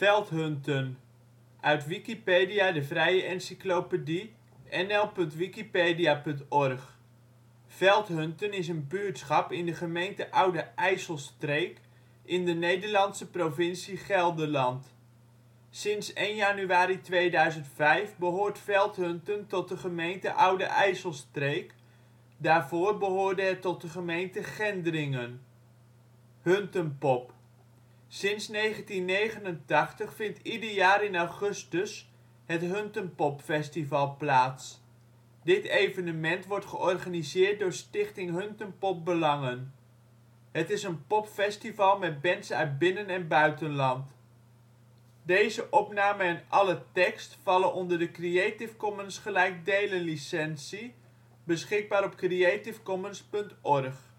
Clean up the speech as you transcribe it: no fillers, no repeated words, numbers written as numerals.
Veldhunten, uit Wikipedia, de vrije encyclopedie. nl.wikipedia.org. Veldhunten is een buurtschap in de gemeente Oude IJsselstreek in de Nederlandse provincie Gelderland. Sinds 1 januari 2005 behoort Veldhunten tot de gemeente Oude IJsselstreek, daarvoor behoorde het tot de gemeente Gendringen. Huntenpop: sinds 1989 vindt ieder jaar in augustus het Huntenpopfestival plaats. Dit evenement wordt georganiseerd door Stichting Huntenpop Belangen. Het is een popfestival met bands uit binnen - en buitenland. Deze opname en alle tekst vallen onder de Creative Commons gelijkdelen licentie, beschikbaar op creativecommons.org